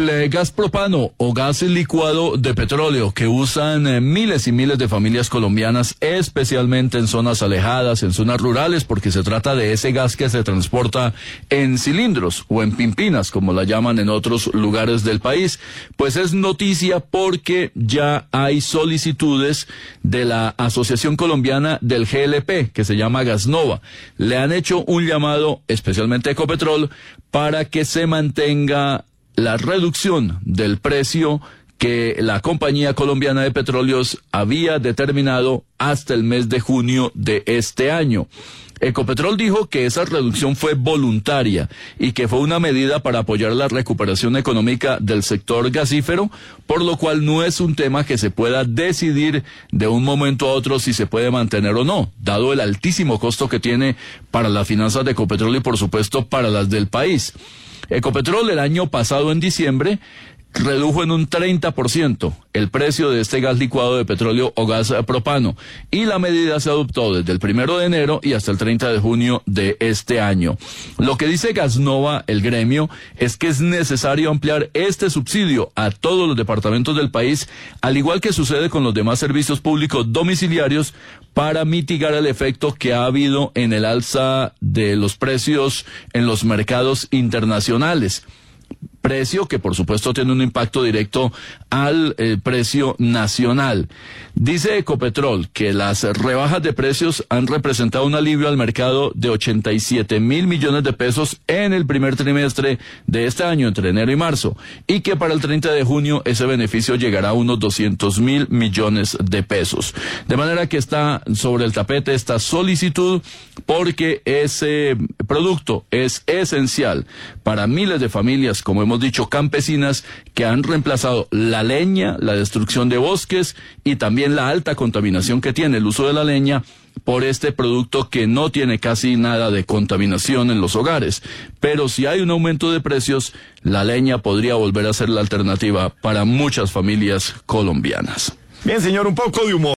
El gas propano o gas licuado de petróleo que usan miles y miles de familias colombianas, especialmente en zonas alejadas, en zonas rurales, porque se trata de ese gas que se transporta en cilindros o en pimpinas, como la llaman en otros lugares del país. Pues es noticia porque ya hay solicitudes de la Asociación Colombiana del GLP, que se llama Gasnova. Le han hecho un llamado, especialmente a Ecopetrol, para que se mantenga la reducción del precio que la compañía colombiana de petróleos había determinado hasta el mes de junio de este año. Ecopetrol dijo que esa reducción fue voluntaria y que fue una medida para apoyar la recuperación económica del sector gasífero, por lo cual no es un tema que se pueda decidir de un momento a otro si se puede mantener o no, dado el altísimo costo que tiene para las finanzas de Ecopetrol y por supuesto para las del país. Ecopetrol el año pasado en diciembre redujo en un 30% el precio de este gas licuado de petróleo o gas propano, y la medida se adoptó desde el 1 de enero y hasta el 30 de junio de este año. Lo que dice Gasnova, el gremio, es que es necesario ampliar este subsidio a todos los departamentos del país, al igual que sucede con los demás servicios públicos domiciliarios, para mitigar el efecto que ha habido en el alza de los precios en los mercados internacionales. Precio que por supuesto tiene un impacto directo al precio nacional. Dice Ecopetrol que las rebajas de precios han representado un alivio al mercado de 87.000 millones de pesos en el primer trimestre de este año, entre enero y marzo, y que para el 30 de junio ese beneficio llegará a unos 200.000 millones de pesos. De manera que está sobre el tapete esta solicitud, porque ese producto es esencial para miles de familias, como hemos dicho, campesinas, que han reemplazado la leña, la destrucción de bosques y también la alta contaminación que tiene el uso de la leña por este producto que no tiene casi nada de contaminación en los hogares. Pero si hay un aumento de precios, la leña podría volver a ser la alternativa para muchas familias colombianas. Bien, señor, un poco de humor.